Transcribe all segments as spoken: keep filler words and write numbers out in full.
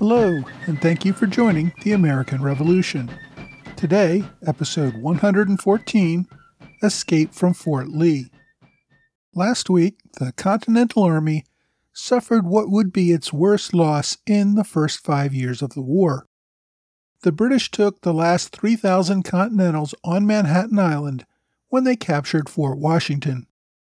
Hello, and thank you for joining the American Revolution. Today, episode one hundred fourteen, Escape from Fort Lee. Last week, the Continental Army suffered what would be its worst loss in the first five years of the war. The British took the last three thousand Continentals on Manhattan Island when they captured Fort Washington.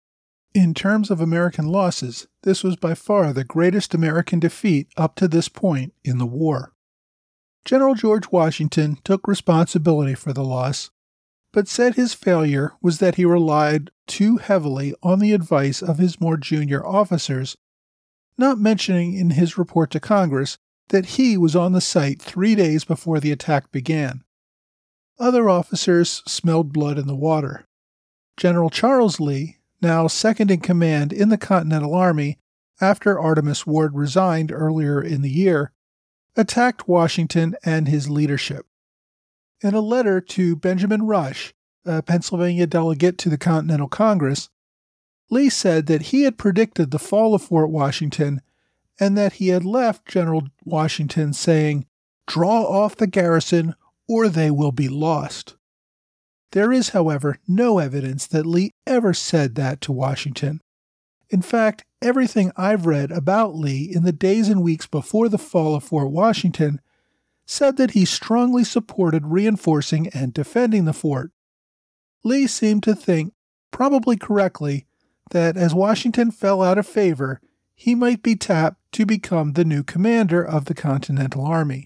In terms of American losses, this was by far the greatest American defeat up to this point in the war. General George Washington took responsibility for the loss, but said his failure was that he relied too heavily on the advice of his more junior officers, not mentioning in his report to Congress that he was on the site three days before the attack began. Other officers smelled blood in the water. General Charles Lee, now second in command in the Continental Army after Artemus Ward resigned earlier in the year, attacked Washington and his leadership. In a letter to Benjamin Rush, a Pennsylvania delegate to the Continental Congress, Lee said that he had predicted the fall of Fort Washington and that he had left General Washington saying, "Draw off the garrison or they will be lost." There is, however, no evidence that Lee ever said that to Washington. In fact, everything I've read about Lee in the days and weeks before the fall of Fort Washington said that he strongly supported reinforcing and defending the fort. Lee seemed to think, probably correctly, that as Washington fell out of favor, he might be tapped to become the new commander of the Continental Army.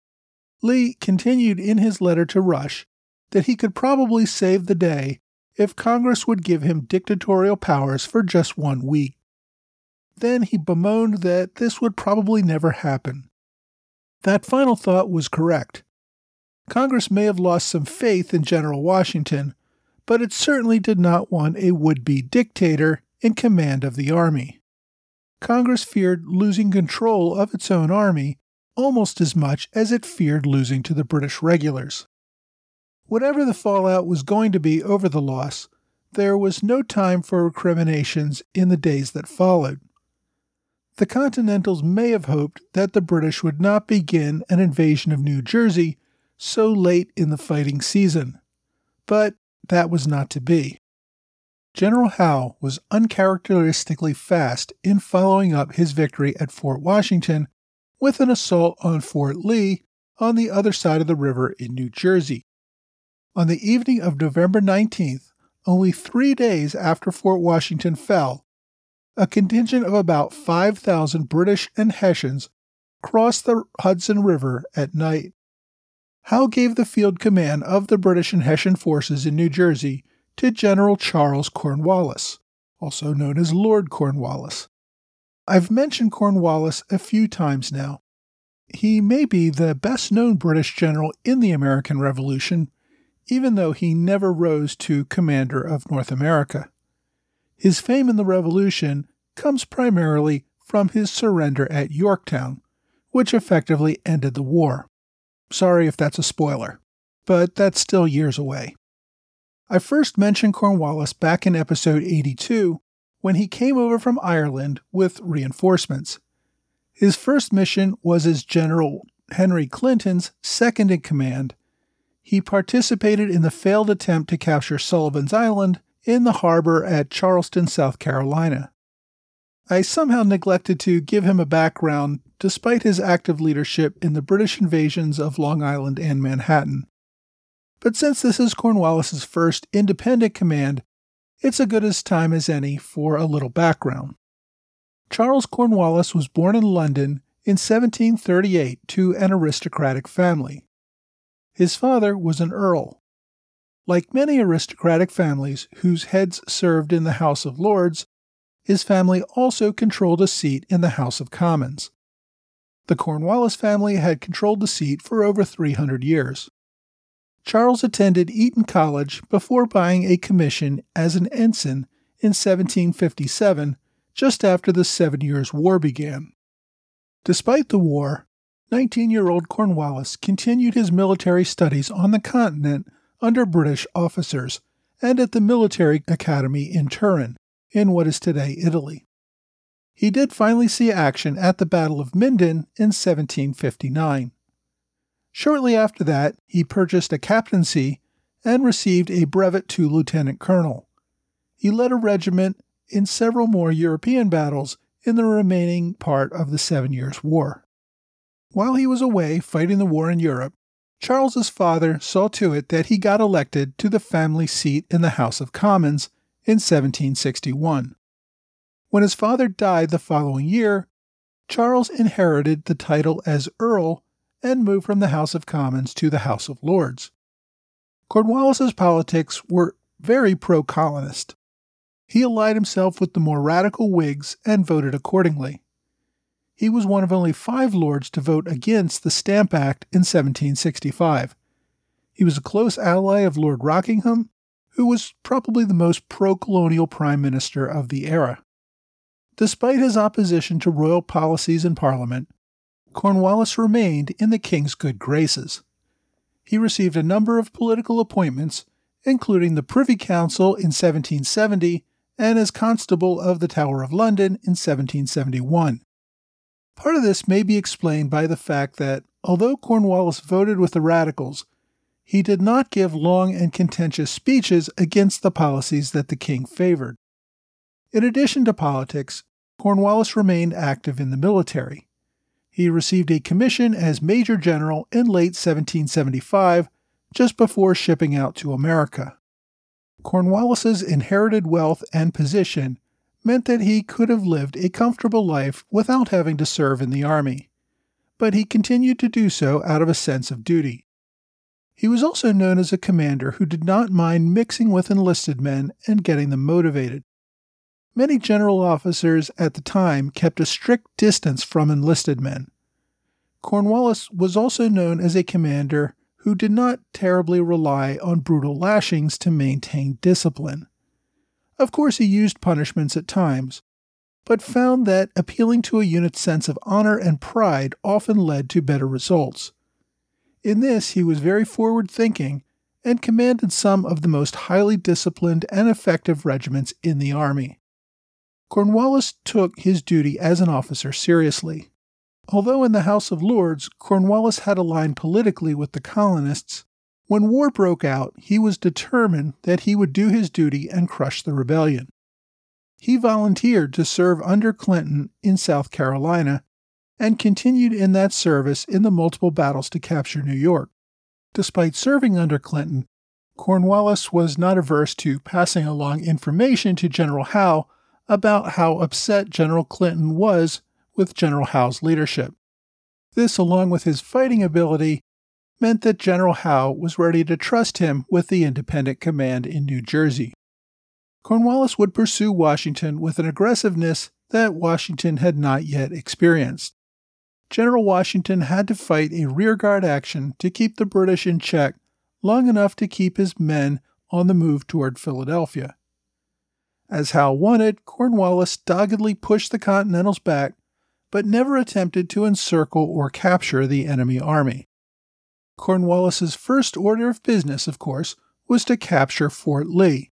Lee continued in his letter to Rush that he could probably save the day if Congress would give him dictatorial powers for just one week. Then he bemoaned that this would probably never happen. That final thought was correct. Congress may have lost some faith in General Washington, but it certainly did not want a would-be dictator in command of the army. Congress feared losing control of its own army almost as much as it feared losing to the British regulars. Whatever the fallout was going to be over the loss, there was no time for recriminations in the days that followed. The Continentals may have hoped that the British would not begin an invasion of New Jersey so late in the fighting season, but that was not to be. General Howe was uncharacteristically fast in following up his victory at Fort Washington with an assault on Fort Lee on the other side of the river in New Jersey. On the evening of November nineteenth, only three days after Fort Washington fell, a contingent of about five thousand British and Hessians crossed the Hudson River at night. Howe gave the field command of the British and Hessian forces in New Jersey to General Charles Cornwallis, also known as Lord Cornwallis. I've mentioned Cornwallis a few times now. He may be the best-known British general in the American Revolution, even though he never rose to commander of North America. His fame in the Revolution comes primarily from his surrender at Yorktown, which effectively ended the war. Sorry if that's a spoiler, but that's still years away. I first mentioned Cornwallis back in episode eighty-two when he came over from Ireland with reinforcements. His first mission was as General Henry Clinton's second-in-command. He participated in the failed attempt to capture Sullivan's Island in the harbor at Charleston, South Carolina. I somehow neglected to give him a background despite his active leadership in the British invasions of Long Island and Manhattan. But since this is Cornwallis's first independent command, it's as good a time as any for a little background. Charles Cornwallis was born in London in seventeen thirty-eight to an aristocratic family. His father was an earl. Like many aristocratic families whose heads served in the House of Lords, his family also controlled a seat in the House of Commons. The Cornwallis family had controlled the seat for over three hundred years. Charles attended Eton College before buying a commission as an ensign in seventeen fifty-seven, just after the Seven Years' War began. Despite the war, nineteen-year-old Cornwallis continued his military studies on the continent under British officers and at the military academy in Turin, in what is today Italy. he did finally see action at the Battle of Minden in seventeen fifty-nine. Shortly after that, he purchased a captaincy and received a brevet to lieutenant colonel. He led a regiment in several more European battles in the remaining part of the Seven Years' War. While he was away fighting the war in Europe, Charles's father saw to it that he got elected to the family seat in the House of Commons in seventeen sixty-one. When his father died the following year, Charles inherited the title as Earl and moved from the House of Commons to the House of Lords. Cornwallis's politics were very pro-colonist. He allied himself with the more radical Whigs and voted accordingly. He was one of only five lords to vote against the Stamp Act in seventeen sixty-five. He was a close ally of Lord Rockingham, who was probably the most pro-colonial prime minister of the era. Despite his opposition to royal policies in Parliament, Cornwallis remained in the king's good graces. He received a number of political appointments, including the Privy Council in seventeen seventy and as Constable of the Tower of London in seventeen seventy-one. Part of this may be explained by the fact that, although Cornwallis voted with the Radicals, he did not give long and contentious speeches against the policies that the king favored. In addition to politics, Cornwallis remained active in the military. He received a commission as Major General in late seventeen seventy-five, just before shipping out to America. Cornwallis's inherited wealth and position meant that he could have lived a comfortable life without having to serve in the army, but he continued to do so out of a sense of duty. He was also known as a commander who did not mind mixing with enlisted men and getting them motivated. Many general officers at the time kept a strict distance from enlisted men. Cornwallis was also known as a commander who did not terribly rely on brutal lashings to maintain discipline. Of course, he used punishments at times, but found that appealing to a unit's sense of honor and pride often led to better results. In this, he was very forward-thinking and commanded some of the most highly disciplined and effective regiments in the army. Cornwallis took his duty as an officer seriously. Although in the House of Lords, Cornwallis had aligned politically with the colonists, when war broke out, he was determined that he would do his duty and crush the rebellion. He volunteered to serve under Clinton in South Carolina and continued in that service in the multiple battles to capture New York. Despite serving under Clinton, Cornwallis was not averse to passing along information to General Howe about how upset General Clinton was with General Howe's leadership. This, along with his fighting ability, meant that General Howe was ready to trust him with the independent command in New Jersey. Cornwallis would pursue Washington with an aggressiveness that Washington had not yet experienced. General Washington had to fight a rearguard action to keep the British in check long enough to keep his men on the move toward Philadelphia. As Howe wanted, Cornwallis doggedly pushed the Continentals back, but never attempted to encircle or capture the enemy army. Cornwallis's first order of business, of course, was to capture Fort Lee.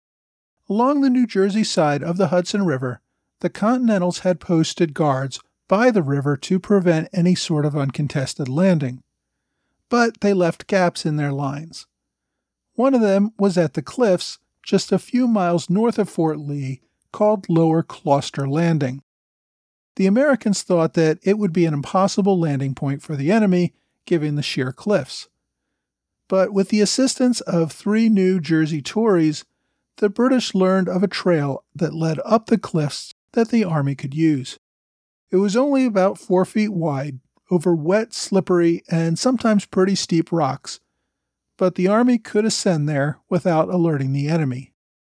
Along the New Jersey side of the Hudson River, the Continentals had posted guards by the river to prevent any sort of uncontested landing, but they left gaps in their lines. One of them was at the cliffs just a few miles north of Fort Lee, called Lower Gloucester Landing. The Americans thought that it would be an impossible landing point for the enemy, given the sheer cliffs. But with the assistance of three New Jersey Tories, the British learned of a trail that led up the cliffs that the army could use. It was only about four feet wide, over wet, slippery, and sometimes pretty steep rocks, but the army could ascend there without alerting the enemy.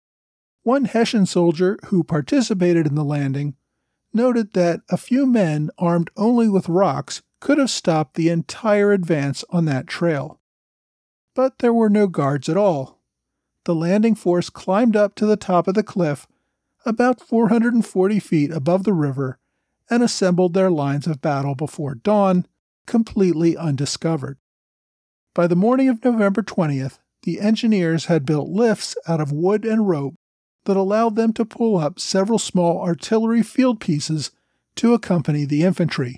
One Hessian soldier who participated in the landing noted that a few men armed only with rocks could have stopped the entire advance on that trail. But there were no guards at all. The landing force climbed up to the top of the cliff, about four hundred forty feet above the river, and assembled their lines of battle before dawn, completely undiscovered. By the morning of November twentieth, the engineers had built lifts out of wood and rope that allowed them to pull up several small artillery field pieces to accompany the infantry.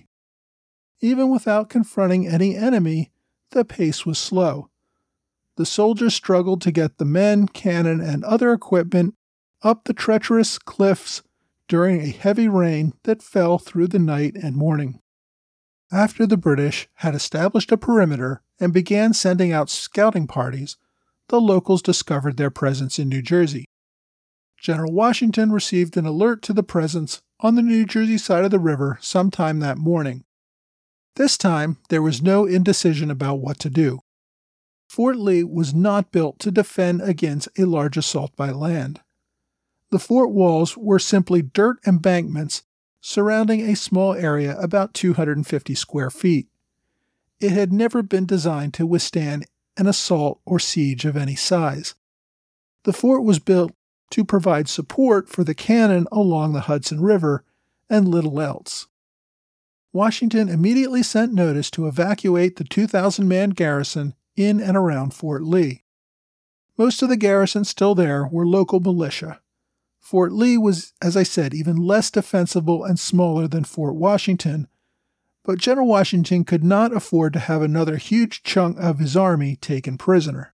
Even without confronting any enemy, the pace was slow. The soldiers struggled to get the men, cannon, and other equipment up the treacherous cliffs during a heavy rain that fell through the night and morning. After the British had established a perimeter and began sending out scouting parties, the locals discovered their presence in New Jersey. General Washington received an alert to the presence on the New Jersey side of the river sometime that morning. This time, there was no indecision about what to do. Fort Lee was not built to defend against a large assault by land. The fort walls were simply dirt embankments surrounding a small area about two hundred fifty square feet. It had never been designed to withstand an assault or siege of any size. The fort was built to provide support for the cannon along the Hudson River and little else. Washington immediately sent notice to evacuate the two thousand man garrison in and around Fort Lee. Most of the garrison still there were local militia. Fort Lee was, as I said, even less defensible and smaller than Fort Washington, but General Washington could not afford to have another huge chunk of his army taken prisoner.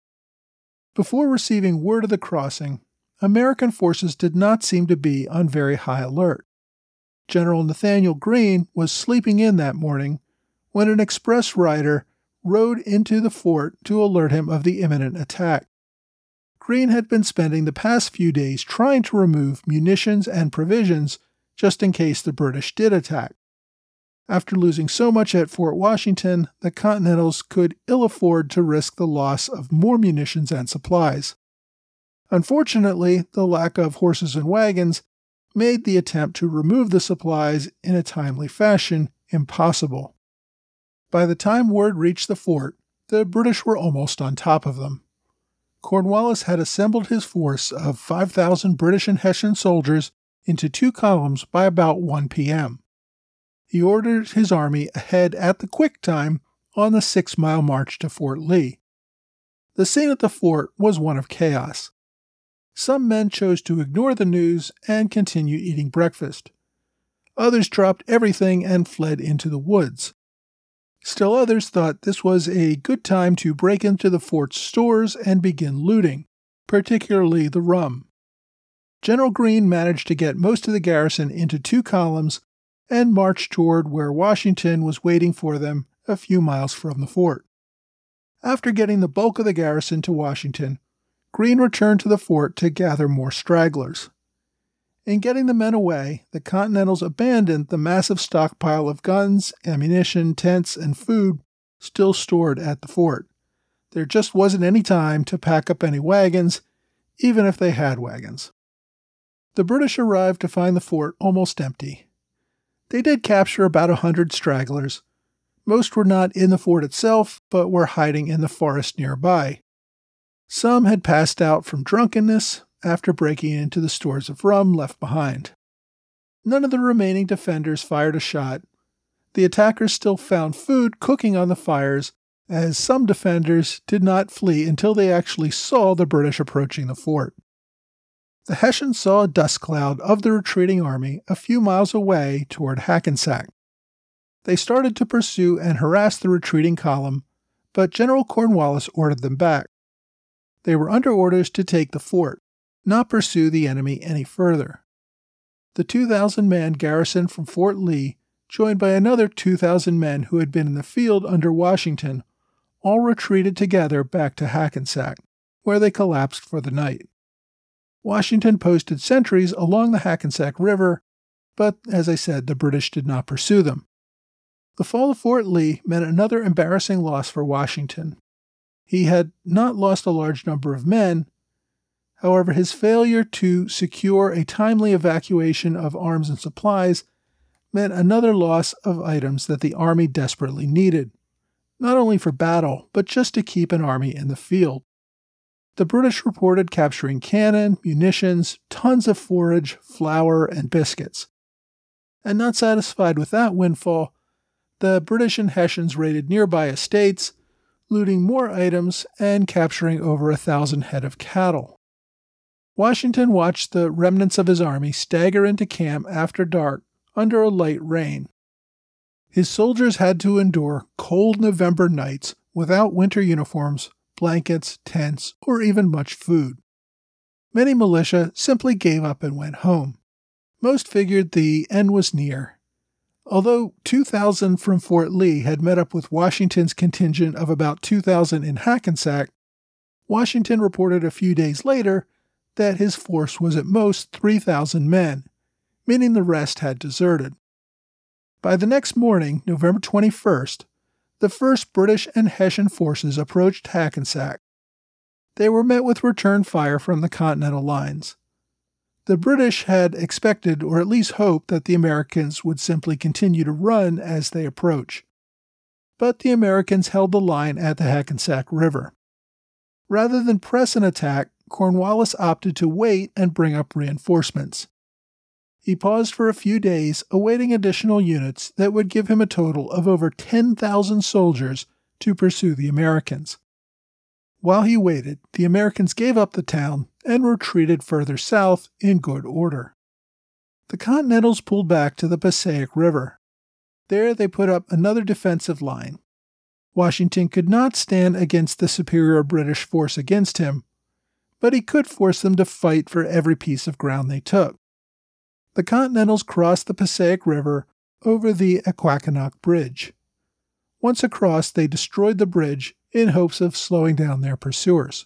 Before receiving word of the crossing, American forces did not seem to be on very high alert. General Nathanael Greene was sleeping in that morning when an express rider rode into the fort to alert him of the imminent attack. Greene had been spending the past few days trying to remove munitions and provisions just in case the British did attack. After losing so much at Fort Washington, the Continentals could ill afford to risk the loss of more munitions and supplies. Unfortunately, the lack of horses and wagons made the attempt to remove the supplies in a timely fashion impossible. By the time word reached the fort, the British were almost on top of them. Cornwallis had assembled his force of five thousand British and Hessian soldiers into two columns by about one p.m. He ordered his army ahead at the quick time on the six-mile march to Fort Lee. The scene at the fort was one of chaos. Some men chose to ignore the news and continue eating breakfast. Others dropped everything and fled into the woods. Still others thought this was a good time to break into the fort's stores and begin looting, particularly the rum. General Greene managed to get most of the garrison into two columns and marched toward where Washington was waiting for them a few miles from the fort. After getting the bulk of the garrison to Washington, Greene returned to the fort to gather more stragglers. In getting the men away, the Continentals abandoned the massive stockpile of guns, ammunition, tents, and food still stored at the fort. There just wasn't any time to pack up any wagons, even if they had wagons. The British arrived to find the fort almost empty. They did capture about a hundred stragglers. Most were not in the fort itself, but were hiding in the forest nearby. Some had passed out from drunkenness after breaking into the stores of rum left behind. None of the remaining defenders fired a shot. The attackers still found food cooking on the fires, as some defenders did not flee until they actually saw the British approaching the fort. The Hessians saw a dust cloud of the retreating army a few miles away toward Hackensack. They started to pursue and harass the retreating column, but General Cornwallis ordered them back. They were under orders to take the fort, not pursue the enemy any further. The two thousand man garrison from Fort Lee, joined by another two thousand men who had been in the field under Washington, all retreated together back to Hackensack, where they collapsed for the night. Washington posted sentries along the Hackensack River, but, as I said, the British did not pursue them. The fall of Fort Lee meant another embarrassing loss for Washington. He had not lost a large number of men. However, his failure to secure a timely evacuation of arms and supplies meant another loss of items that the army desperately needed, not only for battle, but just to keep an army in the field. The British reported capturing cannon, munitions, tons of forage, flour, and biscuits. And not satisfied with that windfall, the British and Hessians raided nearby estates, looting more items and capturing over a thousand head of cattle. Washington watched the remnants of his army stagger into camp after dark under a light rain. His soldiers had to endure cold November nights without winter uniforms, blankets, tents, or even much food. Many militia simply gave up and went home. Most figured the end was near. Although two thousand from Fort Lee had met up with Washington's contingent of about two thousand in Hackensack, Washington reported a few days later that his force was at most three thousand men, meaning the rest had deserted. By the next morning, November twenty-first, the first British and Hessian forces approached Hackensack. They were met with return fire from the Continental lines. The British had expected, or at least hoped, that the Americans would simply continue to run as they approach. But the Americans held the line at the Hackensack River. Rather than press an attack, Cornwallis opted to wait and bring up reinforcements. He paused for a few days, awaiting additional units that would give him a total of over ten thousand soldiers to pursue the Americans. While he waited, the Americans gave up the town and retreated further south in good order. The Continentals pulled back to the Passaic River. There they put up another defensive line. Washington could not stand against the superior British force against him, but he could force them to fight for every piece of ground they took. The Continentals crossed the Passaic River over the Acquacannock Bridge. Once across, they destroyed the bridge in hopes of slowing down their pursuers.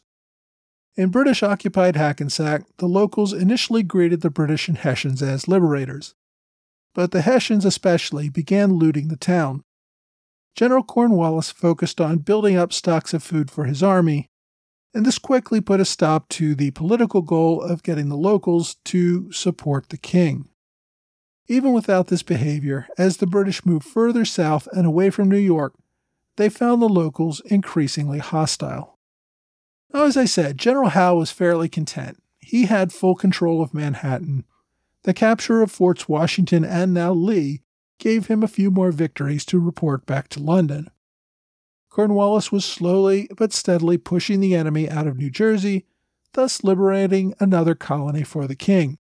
In British-occupied Hackensack, the locals initially greeted the British and Hessians as liberators, but the Hessians especially began looting the town. General Cornwallis focused on building up stocks of food for his army, and this quickly put a stop to the political goal of getting the locals to support the king. Even without this behavior, as the British moved further south and away from New York, they found the locals increasingly hostile. Now, as I said, General Howe was fairly content. He had full control of Manhattan. The capture of Forts Washington and now Lee gave him a few more victories to report back to London. Cornwallis was slowly but steadily pushing the enemy out of New Jersey, thus liberating another colony for the king.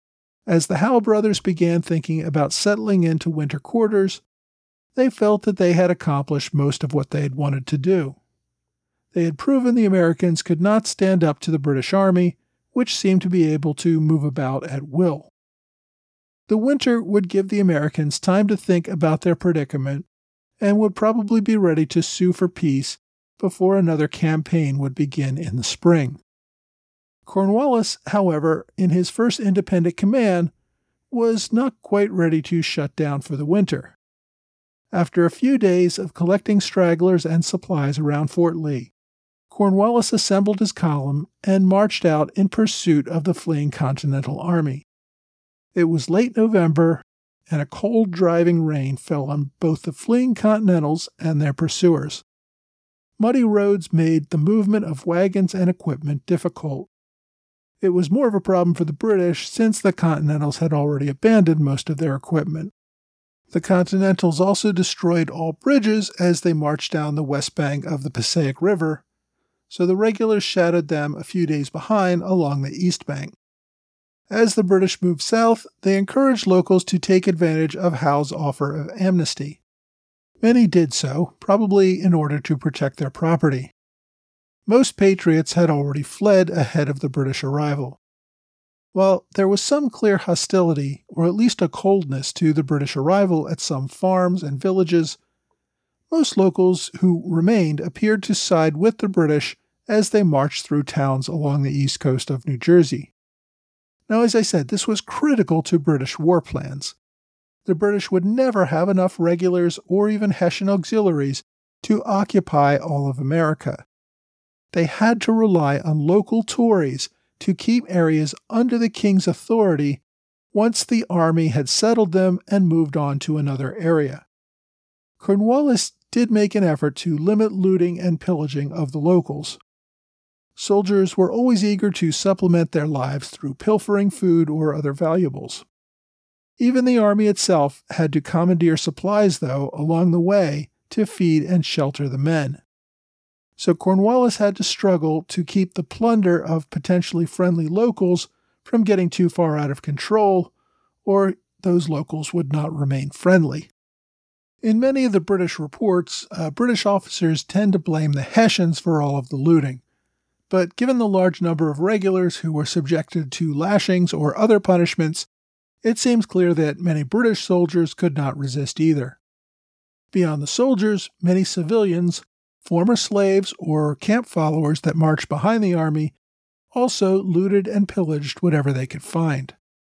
As the Howe brothers began thinking about settling into winter quarters, they felt that they had accomplished most of what they had wanted to do. They had proven the Americans could not stand up to the British army, which seemed to be able to move about at will. The winter would give the Americans time to think about their predicament and would probably be ready to sue for peace before another campaign would begin in the spring. Cornwallis, however, in his first independent command, was not quite ready to shut down for the winter. After a few days of collecting stragglers and supplies around Fort Lee, Cornwallis assembled his column and marched out in pursuit of the fleeing Continental Army. It was late November, and a cold, driving rain fell on both the fleeing Continentals and their pursuers. Muddy roads made the movement of wagons and equipment difficult. It was more of a problem for the British since the Continentals had already abandoned most of their equipment. The Continentals also destroyed all bridges as they marched down the west bank of the Passaic River, so the regulars shadowed them a few days behind along the east bank. As the British moved south, they encouraged locals to take advantage of Howe's offer of amnesty. Many did so, probably in order to protect their property. Most patriots had already fled ahead of the British arrival. While there was some clear hostility, or at least a coldness to the British arrival at some farms and villages, most locals who remained appeared to side with the British as they marched through towns along the east coast of New Jersey. Now, as I said, this was critical to British war plans. The British would never have enough regulars or even Hessian auxiliaries to occupy all of America. They had to rely on local Tories to keep areas under the king's authority once the army had settled them and moved on to another area. Cornwallis did make an effort to limit looting and pillaging of the locals. Soldiers were always eager to supplement their lives through pilfering food or other valuables. Even the army itself had to commandeer supplies, though, along the way to feed and shelter the men. so Cornwallis had to struggle to keep the plunder of potentially friendly locals from getting too far out of control, or those locals would not remain friendly. In many of the British reports, uh, British officers tend to blame the Hessians for all of the looting. But given the large number of regulars who were subjected to lashings or other punishments, it seems clear that many British soldiers could not resist either. Beyond the soldiers, many civilians, former slaves, or camp followers that marched behind the army also looted and pillaged whatever they could find.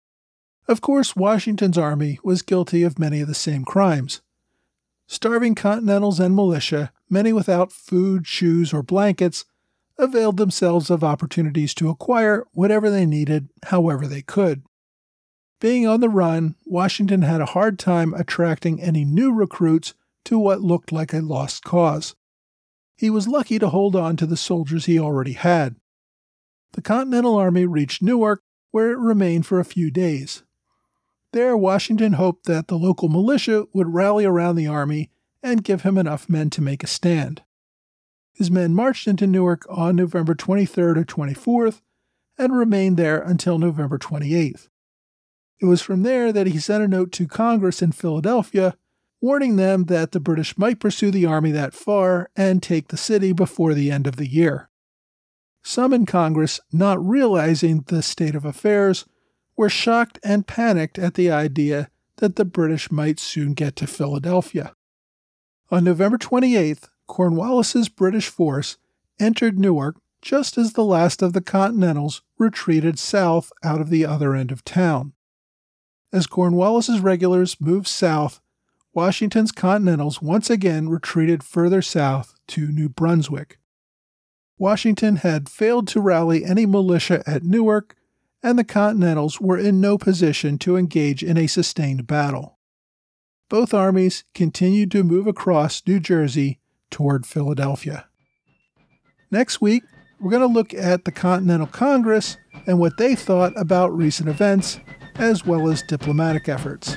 Of course, Washington's army was guilty of many of the same crimes. Starving Continentals and militia, many without food, shoes, or blankets, availed themselves of opportunities to acquire whatever they needed, however they could. Being on the run, Washington had a hard time attracting any new recruits to what looked like a lost cause. He was lucky to hold on to the soldiers he already had. The Continental Army reached Newark, where it remained for a few days. There, Washington hoped that the local militia would rally around the army and give him enough men to make a stand. His men marched into Newark on November twenty-third or twenty-fourth and remained there until November twenty-eighth. It was from there that he sent a note to Congress in Philadelphia, warning them that the British might pursue the army that far and take the city before the end of the year. Some in Congress, not realizing the state of affairs, were shocked and panicked at the idea that the British might soon get to Philadelphia. On November twenty-eighth, Cornwallis's British force entered Newark just as the last of the Continentals retreated south out of the other end of town. As Cornwallis's regulars moved south, Washington's Continentals once again retreated further south to New Brunswick. Washington had failed to rally any militia at Newark, and the Continentals were in no position to engage in a sustained battle. Both armies continued to move across New Jersey toward Philadelphia. Next week, we're going to look at the Continental Congress and what they thought about recent events, as well as diplomatic efforts.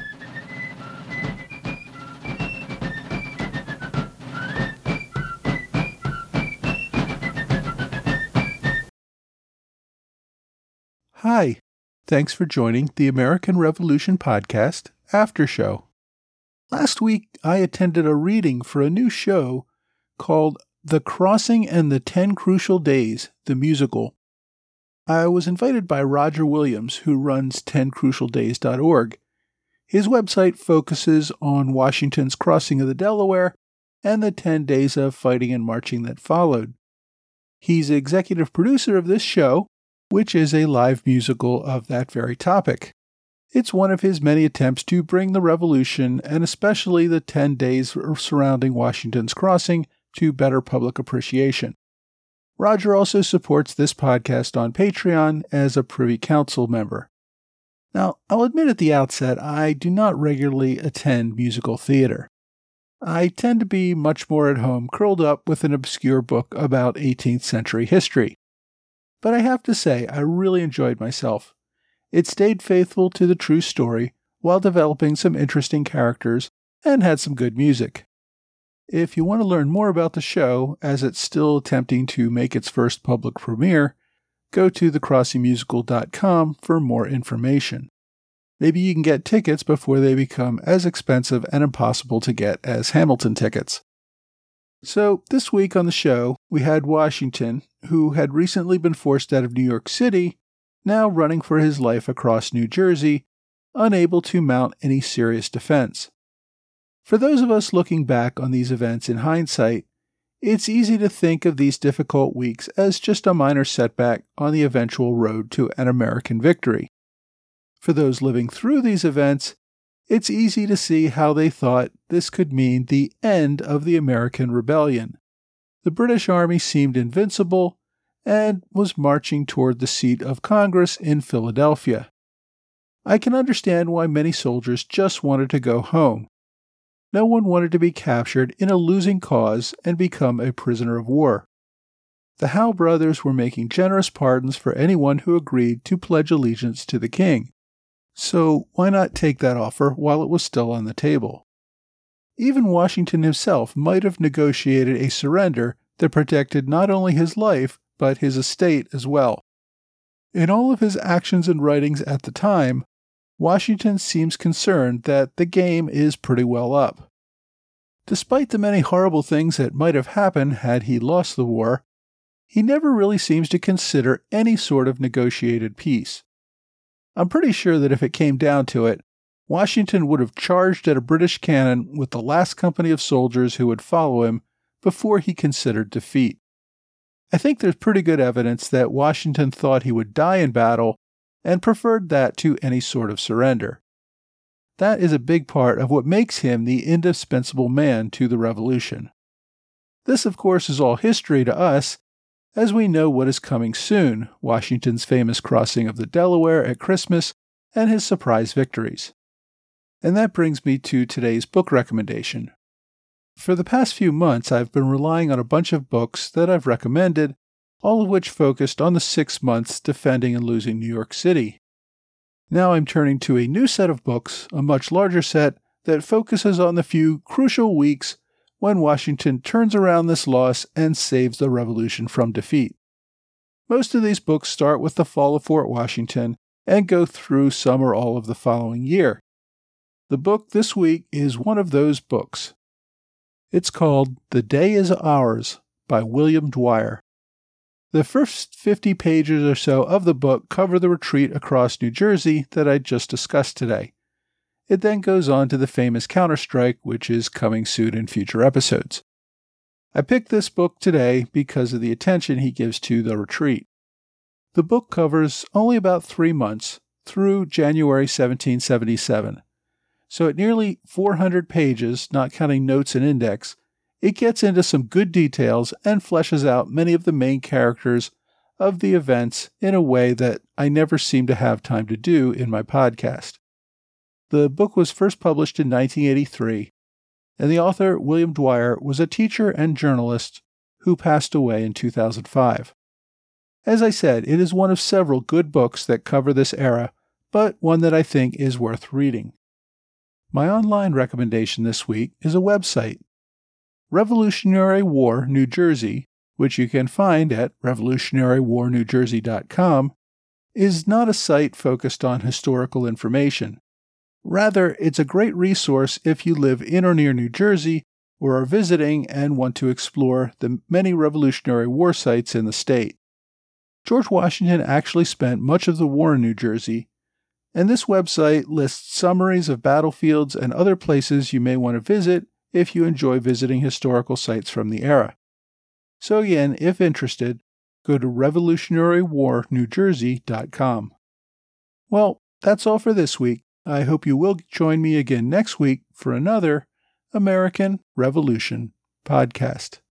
Hi, thanks for joining the American Revolution Podcast After Show. Last week, I attended a reading for a new show called The Crossing and the Ten Crucial Days, the Musical. I was invited by Roger Williams, who runs ten crucial days dot org. His website focuses on Washington's crossing of the Delaware and the ten days of fighting and marching that followed. He's executive producer of this show, which is a live musical of that very topic. It's one of his many attempts to bring the Revolution, and especially the ten days surrounding Washington's crossing, to better public appreciation. Roger also supports this podcast on Patreon as a Privy Council member. Now, I'll admit at the outset, I do not regularly attend musical theater. I tend to be much more at home curled up with an obscure book about eighteenth century history. But I have to say, I really enjoyed myself. It stayed faithful to the true story while developing some interesting characters and had some good music. If you want to learn more about the show, as it's still attempting to make its first public premiere, go to the crossing musical dot com for more information. Maybe you can get tickets before they become as expensive and impossible to get as Hamilton tickets. So, this week on the show, we had Washington, who had recently been forced out of New York City, now running for his life across New Jersey, unable to mount any serious defense. For those of us looking back on these events in hindsight, it's easy to think of these difficult weeks as just a minor setback on the eventual road to an American victory. For those living through these events, it's easy to see how they thought this could mean the end of the American Rebellion. The British Army seemed invincible and was marching toward the seat of Congress in Philadelphia. I can understand why many soldiers just wanted to go home. No one wanted to be captured in a losing cause and become a prisoner of war. The Howe brothers were making generous pardons for anyone who agreed to pledge allegiance to the king. So why not take that offer while it was still on the table? Even Washington himself might have negotiated a surrender that protected not only his life, but his estate as well. In all of his actions and writings at the time, Washington seems concerned that the game is pretty well up. Despite the many horrible things that might have happened had he lost the war, he never really seems to consider any sort of negotiated peace. I'm pretty sure that if it came down to it, Washington would have charged at a British cannon with the last company of soldiers who would follow him before he considered defeat. I think there's pretty good evidence that Washington thought he would die in battle and preferred that to any sort of surrender. That is a big part of what makes him the indispensable man to the Revolution. This, of course, is all history to us, as we know what is coming soon, Washington's famous crossing of the Delaware at Christmas and his surprise victories. And that brings me to today's book recommendation. For the past few months, I've been relying on a bunch of books that I've recommended, all of which focused on the six months defending and losing New York City. Now I'm turning to a new set of books, a much larger set, that focuses on the few crucial weeks when Washington turns around this loss and saves the Revolution from defeat. Most of these books start with the fall of Fort Washington and go through some or all of the following year. The book this week is one of those books. It's called The Day Is Ours by William Dwyer. The first fifty pages or so of the book cover the retreat across New Jersey that I just discussed today. It then goes on to the famous counterstrike, which is coming soon in future episodes. I picked this book today because of the attention he gives to the retreat. The book covers only about three months, through January seventeen seventy-seven. So at nearly four hundred pages, not counting notes and index, it gets into some good details and fleshes out many of the main characters of the events in a way that I never seem to have time to do in my podcast. The book was first published in nineteen eighty-three, and the author, William Dwyer, was a teacher and journalist who passed away in two thousand five. As I said, it is one of several good books that cover this era, but one that I think is worth reading. My online recommendation this week is a website. Revolutionary War New Jersey, which you can find at revolutionary war new jersey dot com, is not a site focused on historical information. Rather, it's a great resource if you live in or near New Jersey or are visiting and want to explore the many Revolutionary War sites in the state. George Washington actually spent much of the war in New Jersey, and this website lists summaries of battlefields and other places you may want to visit if you enjoy visiting historical sites from the era. So again, if interested, go to revolutionary war new jersey dot com. Well, that's all for this week. I hope you will join me again next week for another American Revolution podcast.